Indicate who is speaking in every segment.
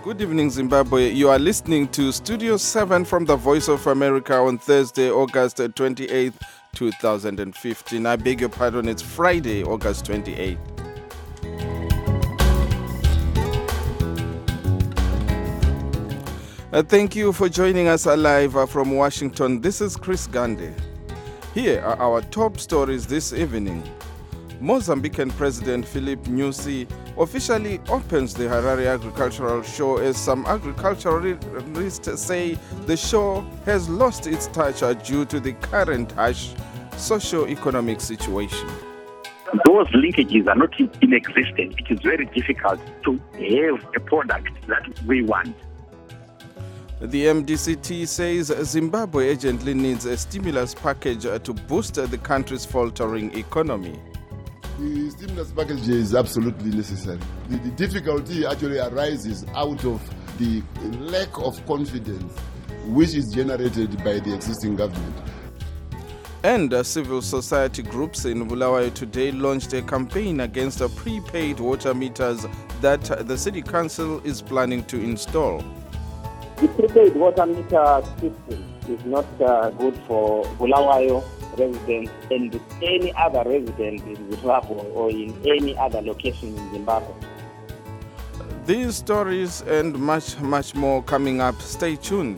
Speaker 1: Good evening, Zimbabwe. You are listening to Studio 7 from the Voice of America on Thursday, August 28th, 2015. I beg your pardon, it's Friday, August 28th. Thank you for joining us live from Washington. This is Chris Gandhi. Here are our top stories this evening. Mozambican President Filipe Nyusi officially opens the Harare Agricultural Show as some agriculturalists say the show has lost its touch due to the current harsh socio-economic situation.
Speaker 2: Those linkages are not inexistent. It is very difficult to have a product that we want.
Speaker 1: The MDCT says Zimbabwe urgently needs a stimulus package to boost the country's faltering economy.
Speaker 3: The stimulus package is absolutely necessary. The difficulty actually arises out of the lack of confidence which is generated by the existing government.
Speaker 1: And civil society groups in Bulawayo today launched a campaign against prepaid water meters that the city council is planning to install.
Speaker 4: The prepaid water meter system is not good for Bulawayo residents and any other resident in Zimbabwe or in any other location in Zimbabwe.
Speaker 1: These stories and much more coming up. Stay tuned.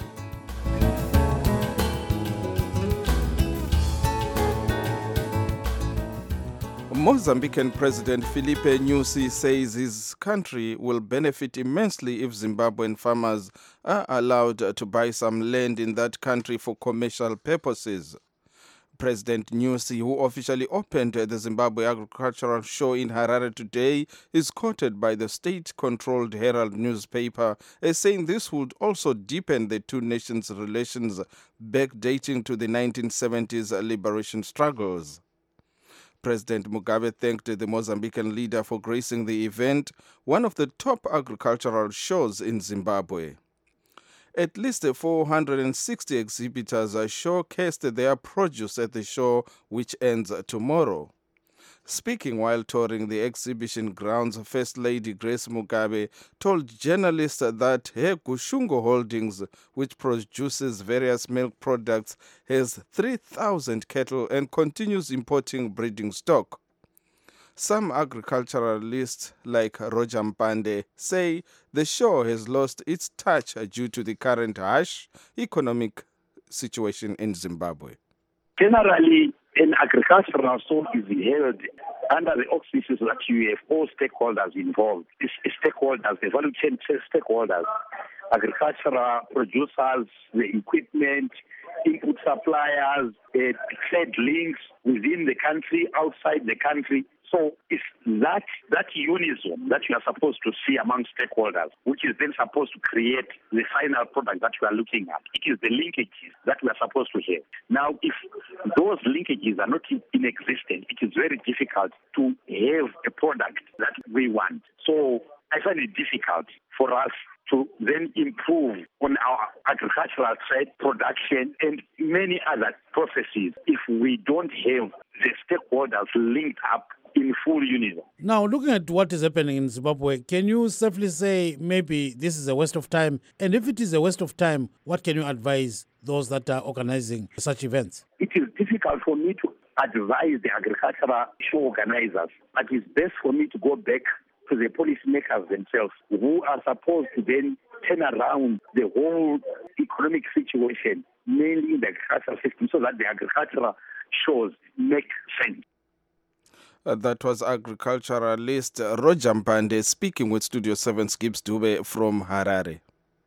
Speaker 1: Mozambican President Filipe Nyusi says his country will benefit immensely if Zimbabwean farmers are allowed to buy some land in that country for commercial purposes. President Nyusi, who officially opened the Zimbabwe Agricultural Show in Harare today, is quoted by the state-controlled Herald newspaper as saying this would also deepen the two nations' relations backdating to the 1970s liberation struggles. President Mugabe thanked the Mozambican leader for gracing the event, one of the top agricultural shows in Zimbabwe. At least 460 exhibitors showcased their produce at the show, which ends tomorrow. Speaking while touring the exhibition grounds, First Lady Grace Mugabe told journalists that her Kushungo Holdings, which produces various milk products, has 3,000 cattle and continues importing breeding stock. Some agriculturalists like Roger Mpande say the show has lost its touch due to the current harsh economic situation in Zimbabwe.
Speaker 2: Generally, an agricultural show is held under the auspices that you have all stakeholders involved. Stakeholders, the value chain stakeholders, agricultural producers, the equipment, input suppliers, trade links within the country, outside the country. So it's that unison that you are supposed to see among stakeholders, which is then supposed to create the final product that you are looking at. It is the linkages that we are supposed to have. Now, if those linkages are not inexistent, it is very difficult to have a product that we want. So I find it difficult for us to then improve on our agricultural trade production and many other processes if we don't have the stakeholders linked up in full unison.
Speaker 5: Now, looking at what is happening in Zimbabwe, can you safely say maybe this is a waste of time? And if it is a waste of time, what can you advise those that are organizing such events?
Speaker 2: It is difficult for me to advise the agricultural show organizers, but it's best for me to go back to the policymakers themselves, who are supposed to then turn around the whole economic situation, mainly in the agricultural system, so that the agricultural shows make sense.
Speaker 1: That was agriculturalist Roger Mpande speaking with Studio 7's Gibbs Dube from Harare.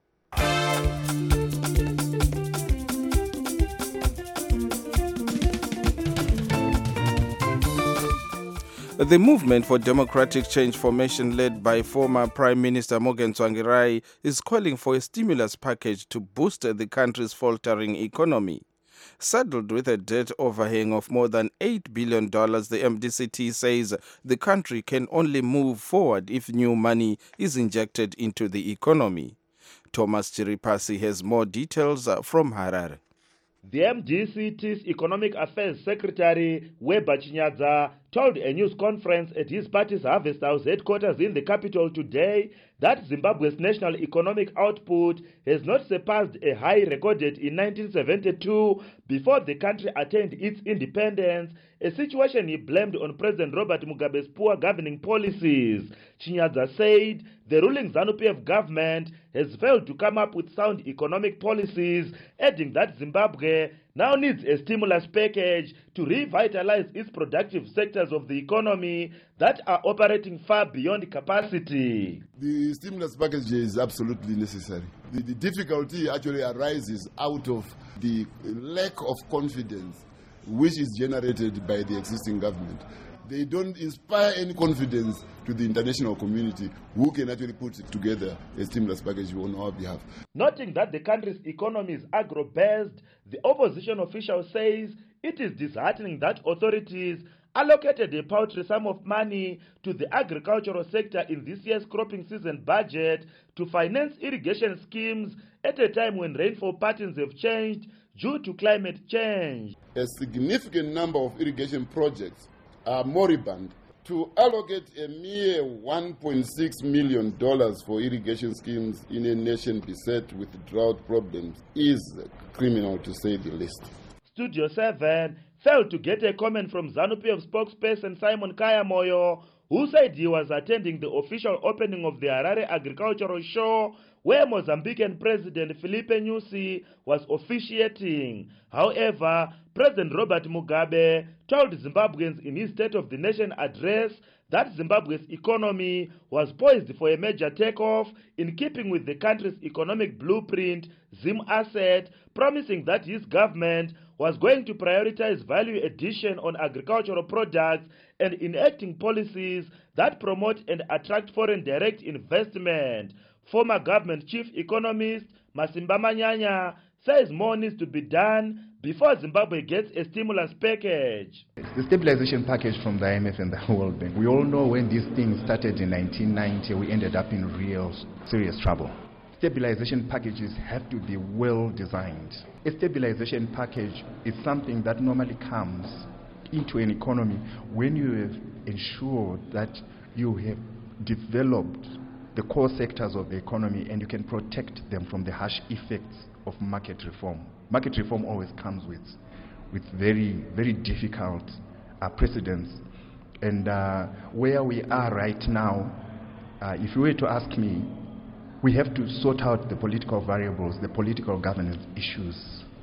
Speaker 1: The Movement for Democratic Change Formation, led by former Prime Minister Morgan Tsvangirai, is calling for a stimulus package to boost the country's faltering economy. Saddled with a debt overhang of more than $8 billion, the MDCT says the country can only move forward if new money is injected into the economy. Thomas Chiripasi has more details from Harare.
Speaker 6: The MDCT's Economic Affairs Secretary Weber Chinyadza told a news conference at his party's Harvest House headquarters in the capital today that Zimbabwe's national economic output has not surpassed a high recorded in 1972 before the country attained its independence, a situation he blamed on President Robert Mugabe's poor governing policies. Chinyadza said the ruling ZANU-PF government has failed to come up with sound economic policies, adding that Zimbabwe now needs a stimulus package to revitalize its productive sectors of the economy that are operating far beyond capacity.
Speaker 3: The stimulus package is absolutely necessary. The difficulty actually arises out of the lack of confidence which is generated by the existing government. They don't inspire any confidence to the international community who can actually put together a stimulus package on our behalf.
Speaker 6: Noting that the country's economy is agro-based, the opposition official says it is disheartening that authorities allocated a paltry sum of money to the agricultural sector in this year's cropping season budget to finance irrigation schemes at a time when rainfall patterns have changed due to climate change.
Speaker 3: A significant number of irrigation projects are moribund. To allocate a mere $1.6 million for irrigation schemes in a nation beset with drought problems is criminal, to say the least.
Speaker 6: Studio 7 failed to get a comment from ZANU-PF spokesperson Simon Kayamoyo, who said he was attending the official opening of the Harare Agricultural Show, where Mozambican President Filipe Nyusi was officiating. However, President Robert Mugabe told Zimbabweans in his State of the Nation address that Zimbabwe's economy was poised for a major takeoff in keeping with the country's economic blueprint, Zim Asset, promising that his government was going to prioritize value addition on agricultural products and enacting policies that promote and attract foreign direct investment. Former government chief economist Masimba Manyanya says more needs to be done before Zimbabwe gets a stimulus package.
Speaker 7: The stabilization package from the IMF and the World Bank. We all know when these things started in 1990, we ended up in real serious trouble. Stabilization packages have to be well designed. A stabilization package is something that normally comes into an economy when you have ensured that you have developed the core sectors of the economy and you can protect them from the harsh effects of market reform. Market reform always comes with very, very difficult precedents. And where we are right now, if you were to ask me, we have to sort out the political variables, the political governance issues.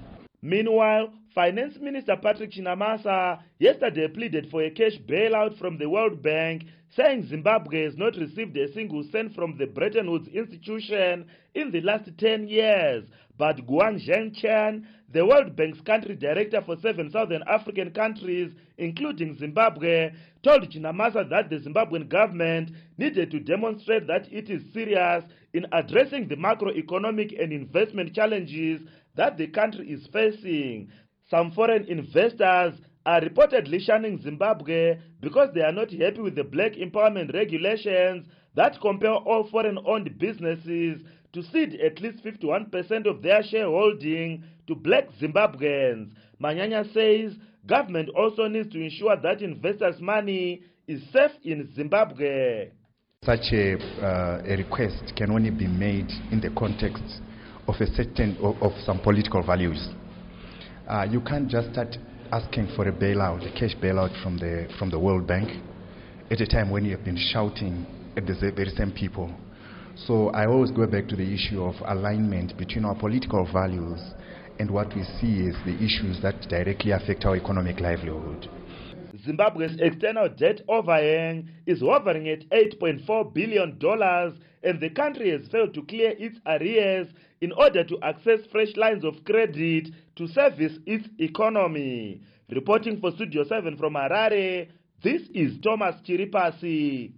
Speaker 6: Meanwhile, Finance Minister Patrick Chinamasa yesterday pleaded for a cash bailout from the World Bank, saying Zimbabwe has not received a single cent from the Bretton Woods institution in the last 10 years. But Guang Zhengchen, the World Bank's country director for 7 Southern African countries, including Zimbabwe, told Chinamasa that the Zimbabwean government needed to demonstrate that it is serious in addressing the macroeconomic and investment challenges that the country is facing. Some foreign investors are reportedly shunning Zimbabwe because they are not happy with the black empowerment regulations that compel all foreign-owned businesses to cede at least 51% of their shareholding to black Zimbabweans. Manyanya says government also needs to ensure that investors' money is safe in Zimbabwe.
Speaker 7: Such a request can only be made in the context of some political values. You can't just start asking for a bailout, a cash bailout from the World Bank at a time when you have been shouting at the very same people. So I always go back to the issue of alignment between our political values and what we see as the issues that directly affect our economic livelihood.
Speaker 6: Zimbabwe's external debt overhang is hovering at $8.4 billion, and the country has failed to clear its arrears in order to access fresh lines of credit to service its economy. Reporting for Studio 7 from Harare, this is Thomas Chiripasi.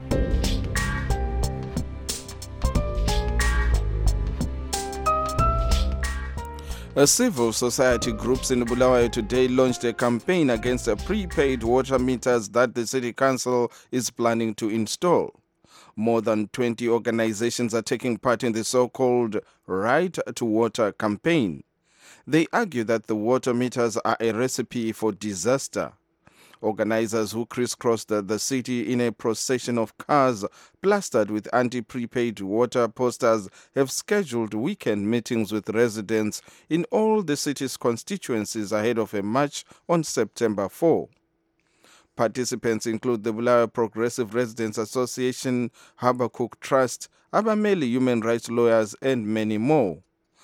Speaker 1: Civil society groups in Bulawayo today launched a campaign against the prepaid water meters that the city council is planning to install. More than 20 organizations are taking part in the so-called Right to Water campaign. They argue that the water meters are a recipe for disaster. Organizers who crisscrossed the city in a procession of cars plastered with anti-prepaid water posters have scheduled weekend meetings with residents in all the city's constituencies ahead of a march on September 4. Participants include the Bulawayo Progressive Residents Association, Habakkuk Trust, Abameli Human Rights Lawyers, and many more.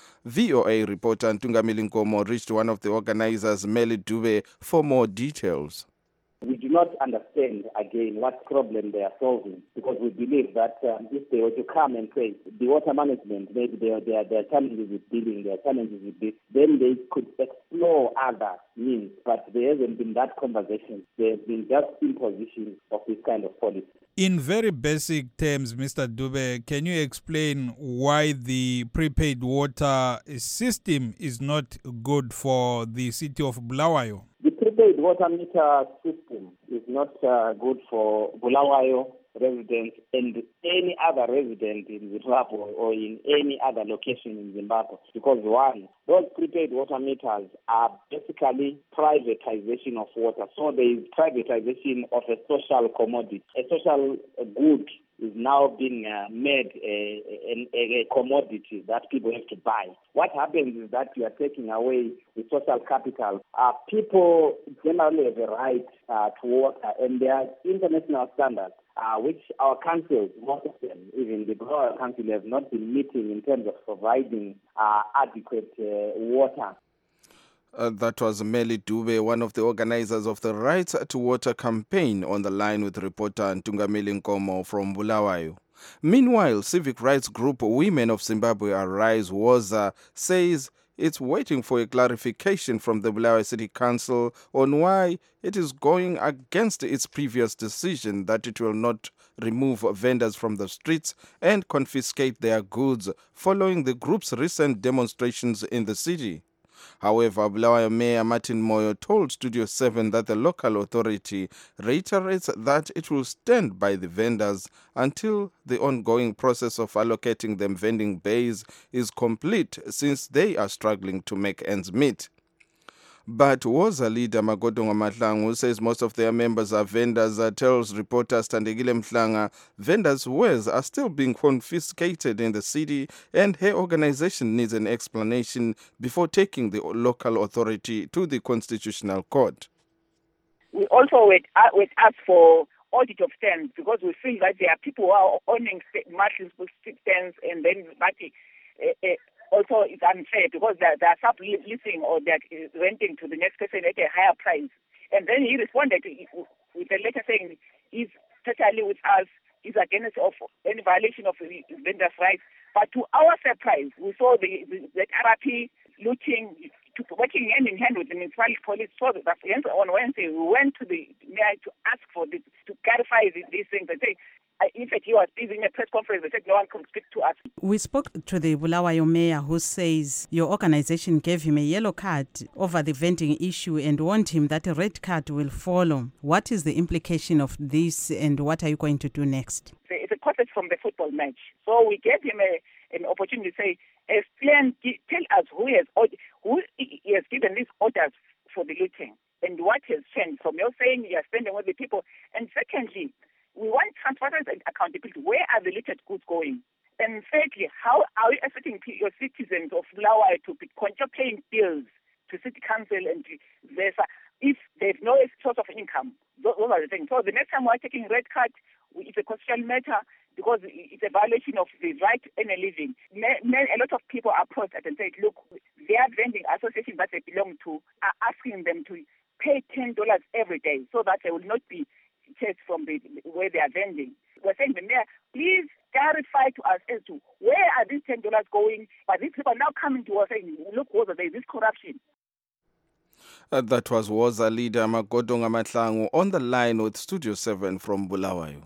Speaker 1: VOA reporter Ntungamili Nkomo reached one of the organizers, Meli Dube, for more details.
Speaker 4: We do not understand, again, what problem they are solving, because we believe that if they were to come and say the water management, maybe there are challenges with billing, there are challenges with this, then they could explore other means. But there hasn't been that conversation. There has been just imposition of this kind of policy.
Speaker 8: In very basic terms, Mr. Dube, can you explain why the prepaid water system is not good for the city of Bulawayo?
Speaker 4: The prepaid water meter system is not good for Bulawayo residents and any other resident in Zimbabwe or in any other location in Zimbabwe. Because one, those prepaid water meters are basically privatization of water. So there is privatization of a social commodity. A social good is now being made a commodity that people have to buy. What happens is that you are taking away the social capital. People generally have a right to water, and there are international standards which our councils, most of them, even the Bulawayo Council, have not been meeting in terms of providing adequate water.
Speaker 1: That was Meli Dube, one of the organizers of the Rights to Water campaign, on the line with reporter Ntungamili Nkomo from Bulawayo. Meanwhile, civic rights group Women of Zimbabwe Arise WOZA says it's waiting for a clarification from the Bulawayo City Council on why it is going against its previous decision that it will not remove vendors from the streets and confiscate their goods following the group's recent demonstrations in the city. However, Bulawayo Mayor Martin Moyo told Studio 7 that the local authority reiterates that it will stand by the vendors until the ongoing process of allocating them vending bays is complete, since they are struggling to make ends meet. But WOZA leader Magodonga Mahlangu says most of their members are vendors, tells reporter Standegile Mhlanga vendors' wares are still being confiscated in the city and her organization needs an explanation before taking the local authority to the Constitutional Court.
Speaker 9: We also would ask for audit of stands, because we feel that there are people who are owning multiple stands, and then also it's unfair because they are subleasing or they are renting to the next person at a higher price. And then he responded with a letter saying he's totally with us, he's against of any violation of the vendors' rights. But to our surprise, we saw the RRP looting, working hand in hand with the municipal police. So that on Wednesday, we went to the mayor to ask for this, to clarify these things. And say, in fact, he was busy in a press conference. They said no one could speak to us.
Speaker 10: We spoke to the Bulawayo mayor, who says your organization gave him a yellow card over the vending issue and warned him that a red card will follow. What is the implication of this, and what are you going to do next?
Speaker 9: It's a quote from the football match. So we gave him an opportunity to say, explain, tell us who he has given these orders for the looting and what has changed from your saying you are spending with the people. And secondly, we want transparency and accountability. Where are the looted goods going? And thirdly, how are you expecting your citizens of Bulawayo to be paying bills to city council and VESA if there's no source of income? Those are the things. So the next time we're taking red card, it's a constitutional matter because it's a violation of the right to earn a living. A lot of people approached us and said, look, their vending association that they belong to are asking them to pay $10 every day so that they will not be chased from where they are vending. We're saying, the mayor, please clarify to us as to where are these $10 going. But these people are now coming to us saying, look, there is this corruption.
Speaker 1: That was WOZA leader Magodonga Mahlangu on the line with Studio 7 from Bulawayo.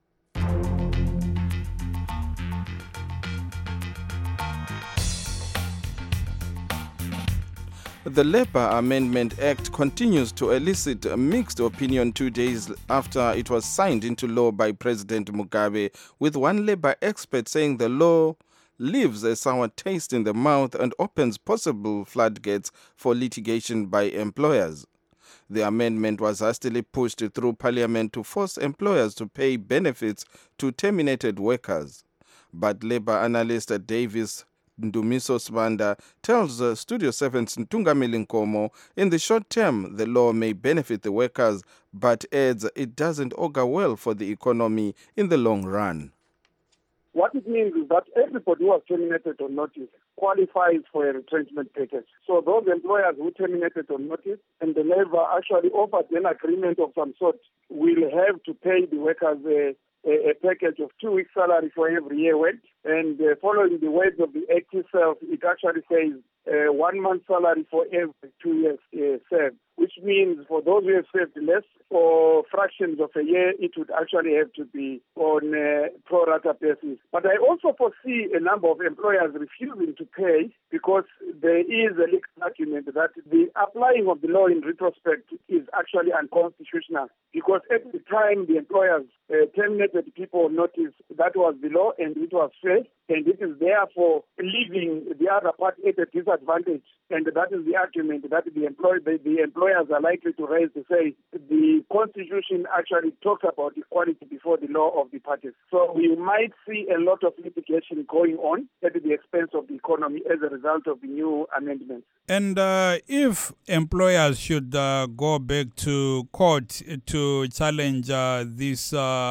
Speaker 1: The Labour Amendment Act continues to elicit a mixed opinion 2 days after it was signed into law by President Mugabe, with one Labour expert saying the law leaves a sour taste in the mouth and opens possible floodgates for litigation by employers. The amendment was hastily pushed through Parliament to force employers to pay benefits to terminated workers. But Labour analyst Davis Ndumiso Sibanda tells Studio 7's Ntungamili Nkomo in the short term the law may benefit the workers, but adds it doesn't augur well for the economy in the long run.
Speaker 11: What it means is that everybody who was terminated on notice qualifies for a retrenchment package. So those employers who terminated on notice and the Labour actually offered an agreement of some sort will have to pay the workers a package of 2 weeks' salary for every year worked. And following the words of the Act itself, it actually says 1 month's salary for every 2 years served, which means for those who have served less for fractions of a year, it would actually have to be on a pro rata basis. But I also foresee a number of employers refusing to pay because there is a legal argument that the applying of the law in retrospect is actually unconstitutional, because at the time the employers terminated people on notice, that was the law and it was fair, and it is therefore leaving the other part at a disadvantage. And that is the argument that the employers are likely to raise, to say the Constitution actually talks about equality before the law of the parties. So we might see a lot of litigation going on at the expense of the economy as a result of the new amendments.
Speaker 8: And if employers should go back to court to challenge this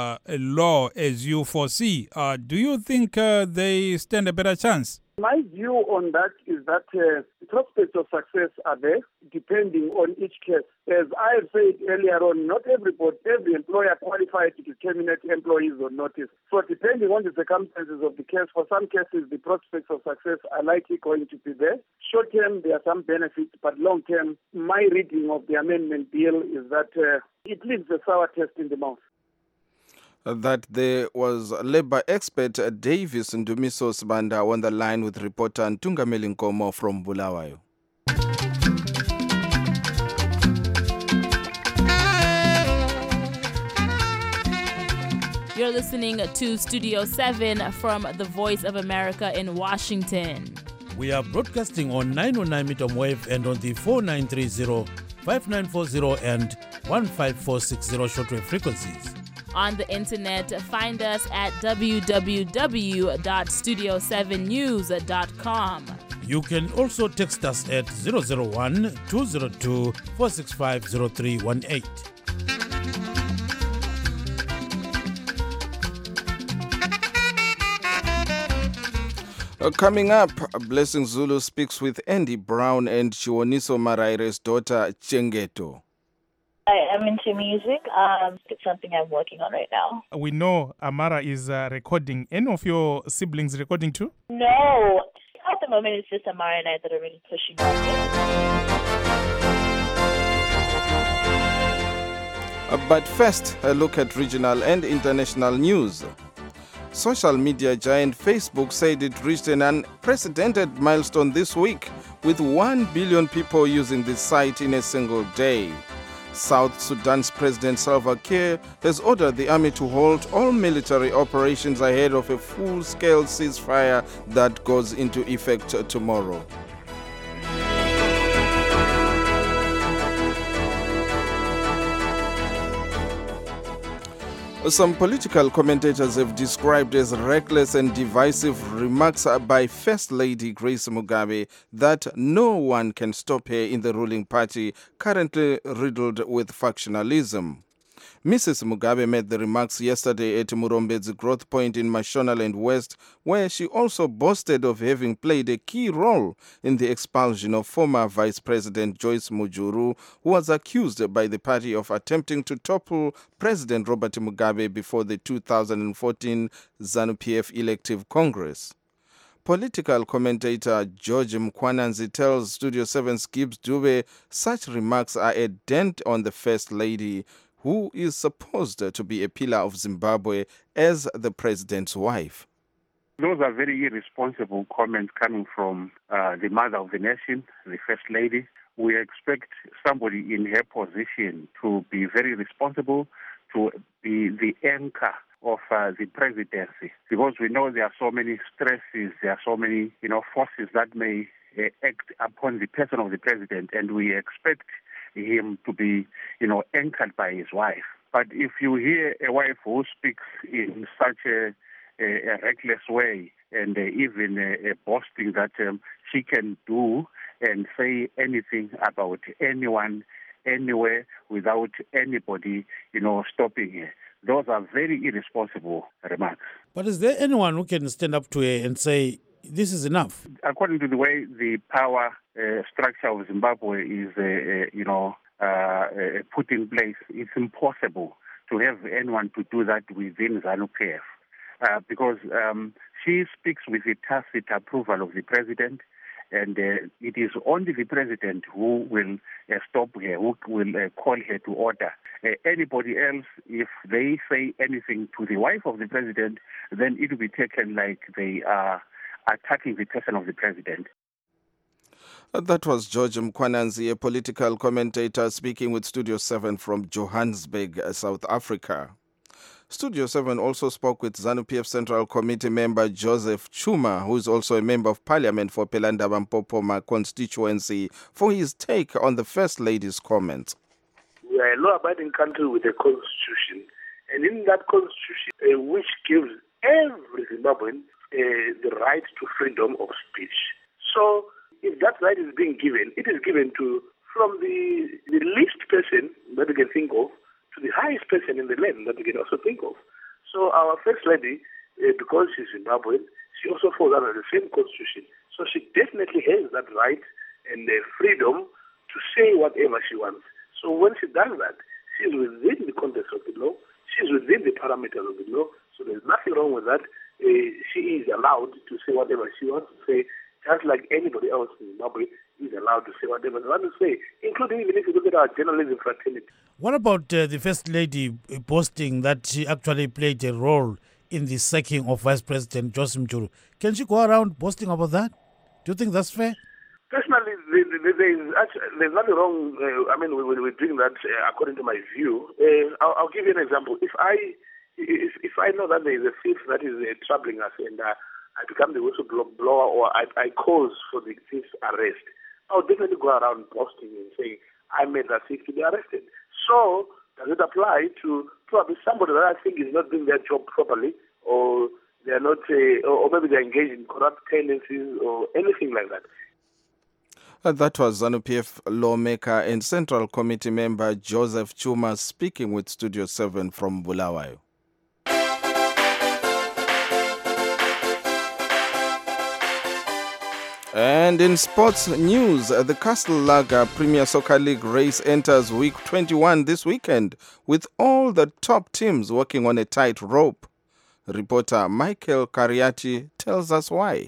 Speaker 8: law as you foresee, do you think they stand a better chance?
Speaker 11: My view on that is that prospects of success are there, depending on each case. As I have said earlier on, not every employer qualifies to terminate employees on notice. So depending on the circumstances of the case, for some cases, the prospects of success are likely going to be there. Short term, there are some benefits, but long term, my reading of the amendment bill is that it leaves a sour taste in the mouth.
Speaker 1: That there was Labour expert Davis Ndumiso Sibanda on the line with reporter Ntungamili Nkomo from Bulawayo.
Speaker 12: You're listening to Studio 7 from the Voice of America in Washington.
Speaker 5: We are broadcasting on 909 medium wave and on the 4930, 5940 and 15460 shortwave frequencies.
Speaker 12: On the internet, find us at www.studio7news.com.
Speaker 5: You can also text us at 001-202-465-0318.
Speaker 1: Coming up, Blessing Zulu speaks with Andy Brown and Chiwoniso Maraire's daughter, Chengeto.
Speaker 13: I am into music. It's something I'm working on right now.
Speaker 14: We know Amara is recording. Any of your siblings recording too?
Speaker 13: No. At the moment, it's just Amara and I that are really pushing on it.
Speaker 1: But first, a look at regional and international news. Social media giant Facebook said it reached an unprecedented milestone this week, with 1 billion people using the site in a single day. South Sudan's President Salva Kiir has ordered the army to halt all military operations ahead of a full-scale ceasefire that goes into effect tomorrow. Some political commentators have described as reckless and divisive remarks by First Lady Grace Mugabe that no one can stop her in the ruling party, currently riddled with factionalism. Mrs. Mugabe made the remarks yesterday at Murombed's Growth Point in Mashonaland West, where she also boasted of having played a key role in the expulsion of former Vice President Joyce Mujuru, who was accused by the party of attempting to topple President Robert Mugabe before the 2014 ZANU-PF elective Congress. Political commentator George Mkwananzi tells Studio 7's Gibbs Dube such remarks are a dent on the First Lady, who is supposed to be a pillar of Zimbabwe as the president's wife.
Speaker 2: Those are very irresponsible comments coming from the mother of the nation, the First Lady. We expect somebody in her position to be very responsible, to be the anchor of the presidency, because we know there are so many stresses, there are so many forces that may act upon the person of the president, and we expect
Speaker 15: him to be, anchored by his wife. But if you hear a wife who speaks in such a reckless way and even boasting that she can do and say anything about anyone, anywhere, without anybody, stopping her, those are very irresponsible remarks.
Speaker 5: But is there anyone who can stand up to her and say, this is enough?
Speaker 15: According to the way the power structure of Zimbabwe is, put in place, it's impossible to have anyone to do that within ZANU-PF because she speaks with the tacit approval of the president, and it is only the president who will stop her, who will call her to order. Anybody else, if they say anything to the wife of the president, then it will be taken like they are attacking the person of the president.
Speaker 1: That was George Mkwananzi, a political commentator speaking with Studio 7 from Johannesburg, South Africa. Studio 7 also spoke with ZANU-PF Central Committee member Joseph Chuma, who is also a member of Parliament for Pelanda Mpopoma constituency, for his take on the First Lady's comments.
Speaker 16: We are a law-abiding country with a constitution, and in that constitution, which gives every Zimbabwean the right to freedom of speech. So, if that right is being given, it is given from the least person that we can think of to the highest person in the land that we can also think of. So our First Lady, because she's Zimbabwean, she also falls under the same constitution. So she definitely has that right and the freedom to say whatever she wants. So when she does that, she's within the context of the law, she's within the parameters of the law, so there's nothing wrong with that. She is allowed to say whatever she wants to say, just like anybody else in Zimbabwe is allowed to say whatever they want to say, including even if you look at our journalism fraternity.
Speaker 5: What about the First Lady boasting that she actually played a role in the sacking of Vice President Joseph Mchuru? Can she go around boasting about that? Do you think that's fair?
Speaker 16: Personally, there's nothing wrong. With doing that according to my view. I'll give you an example. If I know that there is a thief that is troubling us and I become the whistleblower or I cause for the thief's arrest, I'll definitely go around boasting and saying, I made that thief to be arrested. So, does it apply to probably somebody that I think is not doing their job properly, or they are not, or maybe they're engaged in corrupt tendencies or anything like that?
Speaker 1: That was ZANU-PF lawmaker and Central Committee member Joseph Chuma speaking with Studio 7 from Bulawayo. And in sports news, the Castle Lager Premier Soccer League race enters week 21 this weekend, with all the top teams working on a tight rope. Reporter Michael Kariati tells us why.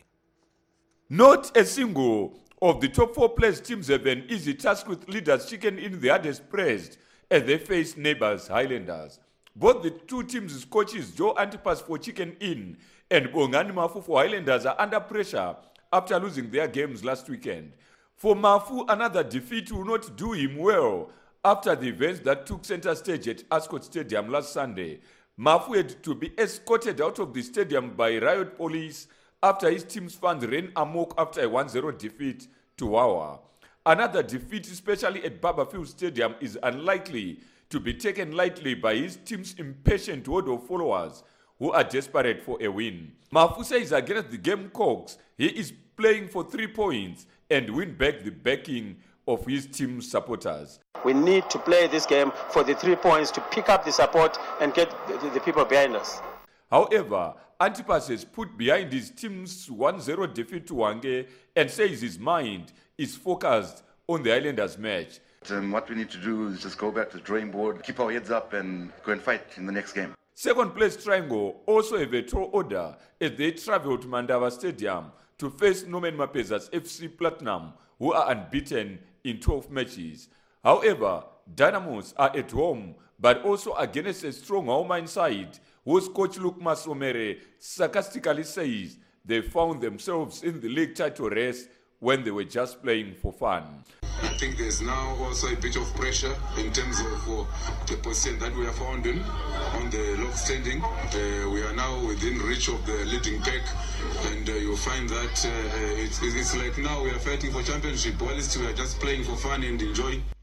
Speaker 17: Not a single of the top 4 placed teams have an easy task, with leaders Chicken Inn the hardest pressed as they face neighbours Highlanders. Both the two teams' coaches, Joe Antipas for Chicken Inn and Bongani Mafu for Highlanders, are under pressure after losing their games last weekend. For Mafu, another defeat will not do him well after the events that took center stage at Ascot Stadium last Sunday. Mafu had to be escorted out of the stadium by riot police after his team's fans ran amok after a 1-0 defeat to Wawa. Another defeat, especially at Barberfield Stadium, is unlikely to be taken lightly by his team's impatient horde of followers who are desperate for a win. Mafu says against the Gamecocks, he is playing for 3 points and win back the backing of his team's supporters.
Speaker 18: We need to play this game for the 3 points to pick up the support and get the people behind us.
Speaker 17: However, Antipas has put behind his team's 1-0 defeat to Hwange and says his mind is focused on the Islanders match.
Speaker 19: What we need to do is just go back to the drawing board, keep our heads up and go and fight in the next game.
Speaker 17: Second place Triangle also have a tall order as they travel to Mandava Stadium to face Norman Mapeza's FC Platinum, who are unbeaten in 12 matches. However, Dynamos are at home, but also against a strong home side, whose coach Luke Masomere sarcastically says they found themselves in the league title race when they were just playing for fun.
Speaker 20: I think there's now also a bit of pressure in terms of the position that we are found in on the log standing. We are now within reach of the leading pack, and you'll find that it's like now we are fighting for championship, whilst we are just playing for fun and enjoy.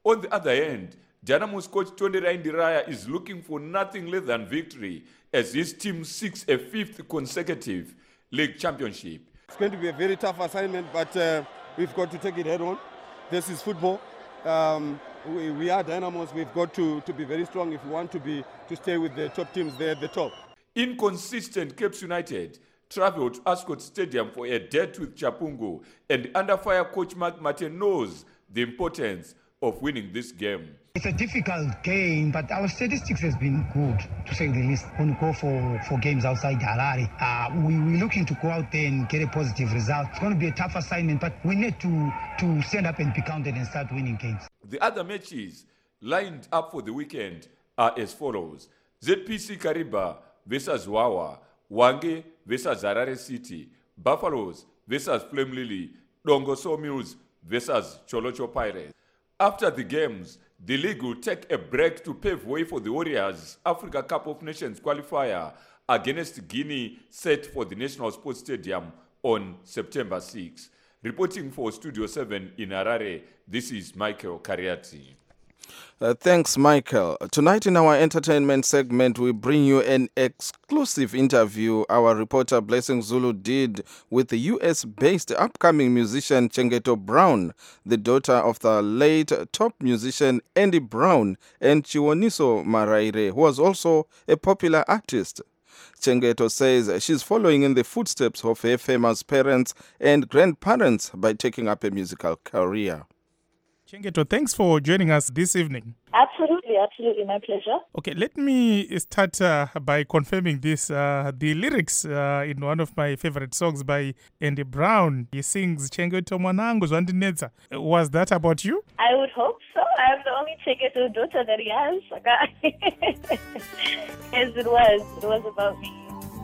Speaker 17: On the other hand, Dynamo's coach Tony Raindiraya is looking for nothing less than victory as his team seeks a 5th consecutive league championship.
Speaker 21: It's going to be a very tough assignment, but we've got to take it head on. This is football. We are Dynamos. We've got to be very strong if we want to stay with the top teams there at the top.
Speaker 17: Inconsistent Cape United travelled to Ascot Stadium for a date with Chapungu, and under fire coach Mark Martin knows the importance of winning this game.
Speaker 22: It's a difficult game, but our statistics has been good, to say the least. When we go for games outside Harare, we're looking to go out there and get a positive result. It's going to be a tough assignment, but we need to stand up and be counted and start winning games.
Speaker 17: The other matches lined up for the weekend are as follows: ZPC Kariba versus Wawa, Wange versus Harare City, Buffaloes versus Flame Lily, Dongo Sawmills versus Cholocho Pirates. After the games, the league will take a break to pave way for the Warriors Africa Cup of Nations qualifier against Guinea, set for the National Sports Stadium on September 6. Reporting for Studio 7 in Harare, this is Michael Kariati.
Speaker 1: Thanks, Michael. Tonight in our entertainment segment, we bring you an exclusive interview our reporter Blessing Zulu did with the US-based upcoming musician Chengeto Brown, the daughter of the late top musician Andy Brown, and Chiwoniso Maraire, who was also a popular artist. Chengeto says she's following in the footsteps of her famous parents and grandparents by taking up a musical career.
Speaker 14: Chengeto, thanks for joining us this evening.
Speaker 13: Absolutely, my pleasure.
Speaker 14: Okay, let me start by confirming this. The lyrics in one of my favorite songs by Andy Brown, he sings Chengeto Mwanangu Zwandinedza. Was that about you?
Speaker 13: I would hope so. I'm the only Chengeto daughter that he has. Yes, it was. It was about me.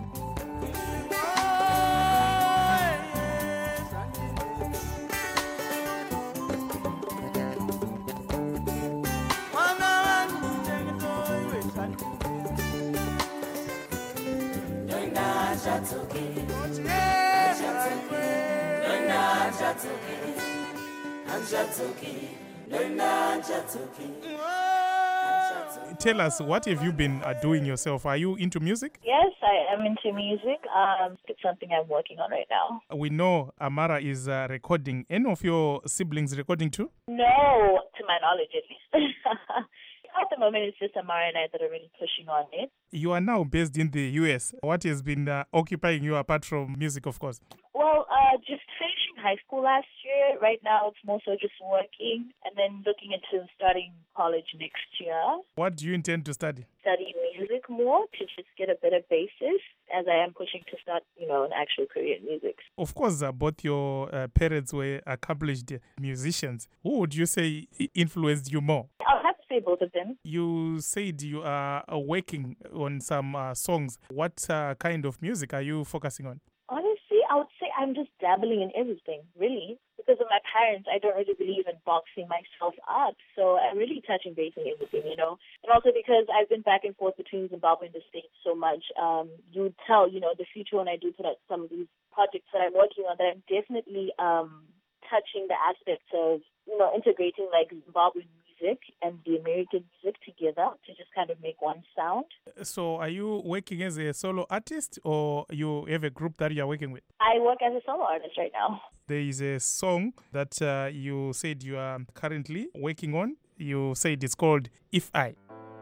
Speaker 14: Tell us, what have you been doing yourself? Are you into music?
Speaker 13: Yes, I am into music. It's something I'm working on right now.
Speaker 14: We know Amara is recording. Any of your siblings recording too?
Speaker 13: No, to my knowledge at least. At the moment, it's just Amara and I that are really pushing on it.
Speaker 14: You are now based in the US. What has been occupying you apart from music, of course?
Speaker 13: Well, just finishing high school last year. Right now, it's more so just working and then looking into starting college next year.
Speaker 14: What do you intend to study?
Speaker 13: Study music more to just get a better basis as I am pushing to start, an actual career in music.
Speaker 14: Of course, both your parents were accomplished musicians. Who would you say influenced you more?
Speaker 13: I'll have to say both of them.
Speaker 14: You said you are working on some songs. What kind of music are you focusing on?
Speaker 13: Honestly, I would say I'm just dabbling in everything, really. Because of my parents, I don't really believe in boxing myself up. So I'm really touching base on everything, And also because I've been back and forth between Zimbabwe and the States so much, you would tell, the future when I do put out some of these projects that I'm working on, that I'm definitely touching the aspects of, integrating like Zimbabwean music and the American music together to just kind of make one sound.
Speaker 14: So are you working as a solo artist or you have a group that you are working with?
Speaker 13: I work as a solo artist right now.
Speaker 14: There is a song that you said you are currently working on. You said it's called If I.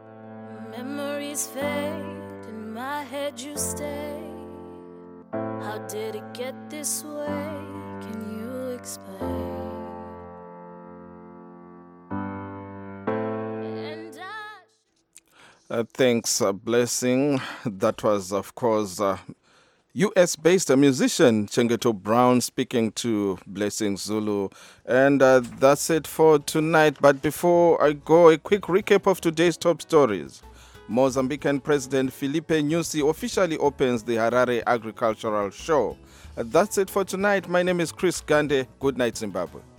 Speaker 23: Memories fade, in my head you stay. How did it get this way? Can you explain?
Speaker 1: Thanks, Blessing. That was, of course, US-based musician Chengeto Brown speaking to Blessing Zulu. And that's it for tonight. But before I go, a quick recap of today's top stories. Mozambican President Filipe Nyusi officially opens the Harare Agricultural Show. That's it for tonight. My name is Chris Gande. Good night, Zimbabwe.